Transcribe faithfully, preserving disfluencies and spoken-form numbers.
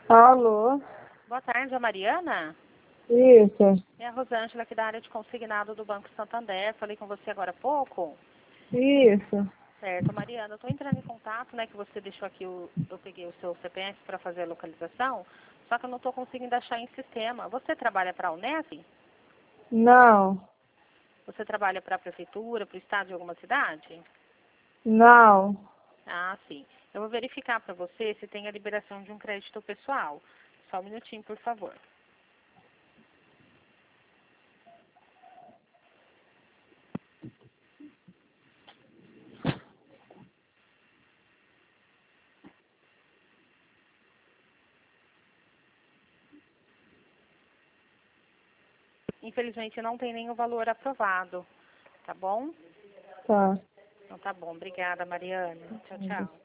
Alô? Boa tarde, a Mariana? Isso, É a Rosângela aqui da área de consignado do Banco Santander. Falei com você agora há pouco. isso. Certo, Mariana, eu estou entrando em contato, né, que você deixou aqui, o, eu peguei o seu C P F para fazer a localização, só que eu não estou conseguindo achar em sistema. Você trabalha para a Unesp? Não, Você trabalha para a prefeitura, para o estado de alguma cidade? não. Ah, sim. Eu vou verificar para você se tem a liberação de um crédito pessoal. Só um minutinho, por favor. Infelizmente, não tem nenhum valor aprovado, tá bom? Tá. Então tá bom. Obrigada, Mariana. Tchau, tchau.